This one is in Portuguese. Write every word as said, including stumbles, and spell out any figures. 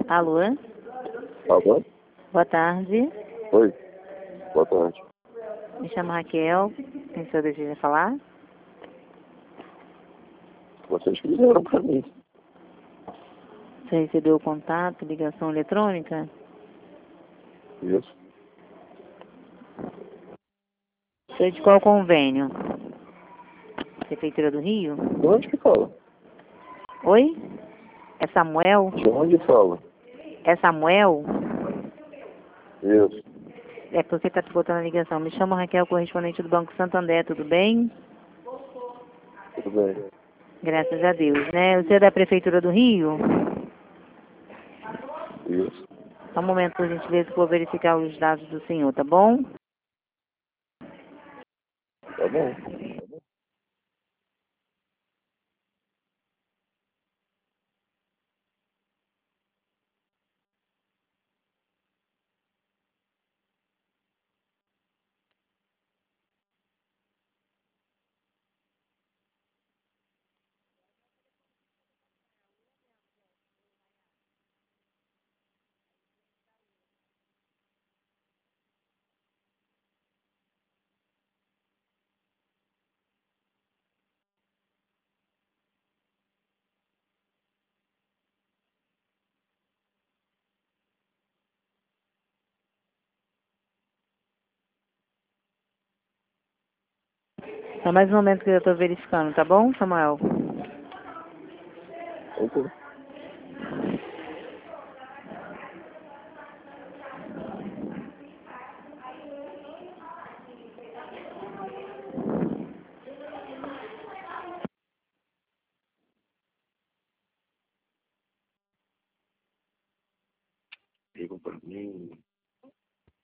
Alô? Alô? Boa tarde. Oi. Boa tarde. Me chamo Raquel. Quem o senhor deseja falar? Vocês fizeram pra mim. Você recebeu o contato, ligação eletrônica? Isso. Você é de qual convênio? Prefeitura do Rio? De onde que fala? Oi? É Samuel? De onde fala? É Samuel? Isso. É porque está te botando a ligação. Me chamo Raquel, correspondente do Banco Santander, tudo bem? Tudo bem. Graças a Deus, né? Você é da Prefeitura do Rio? Isso. Só um momento, por gentileza, que eu vou verificar os dados do senhor, tá bom? Tá bom. Só mais um momento que eu estou verificando, tá bom, Samuel? Ok. Ligam pra mim.